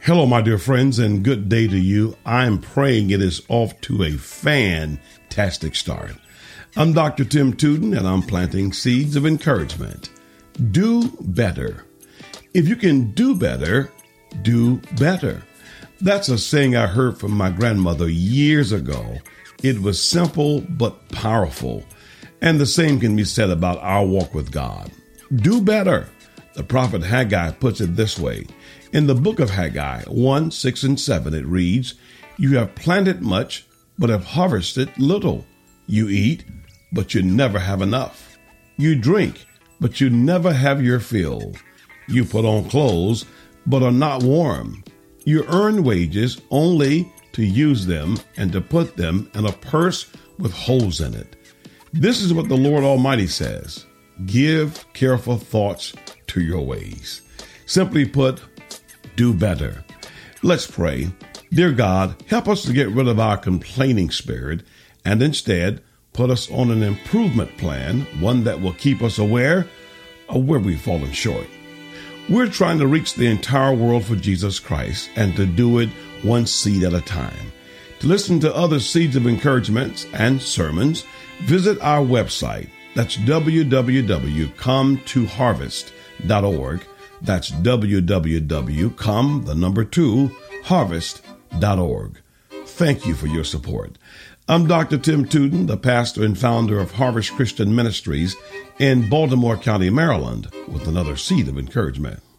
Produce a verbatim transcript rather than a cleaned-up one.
Hello, my dear friends, and good day to you. I'm praying it is off to a fantastic start. I'm Doctor Tim Tootin, and I'm planting seeds of encouragement. Do better. If you can do better, do better. That's a saying I heard from my grandmother years ago. It was simple but powerful. And the same can be said about our walk with God. Do better. The prophet Haggai puts it this way. In the book of Haggai one, six, and seven, it reads, "You have planted much, but have harvested little. You eat, but you never have enough. You drink, but you never have your fill. You put on clothes, but are not warm. You earn wages only to use them and to put them in a purse with holes in it." This is what the Lord Almighty says. Give careful thoughts to your ways. Simply put, do better. Let's pray. Dear God, help us to get rid of our complaining spirit and instead put us on an improvement plan, one that will keep us aware of where we've fallen short. We're trying to reach the entire world for Jesus Christ and to do it one seed at a time. To listen to other seeds of encouragement and sermons, visit our website. That's w w w dot come to harvest dot org. That's w w w dot come, the number two, harvest dot org. Thank you for your support. I'm Doctor Tim Tootin, the pastor and founder of Harvest Christian Ministries in Baltimore County, Maryland, with another seed of encouragement.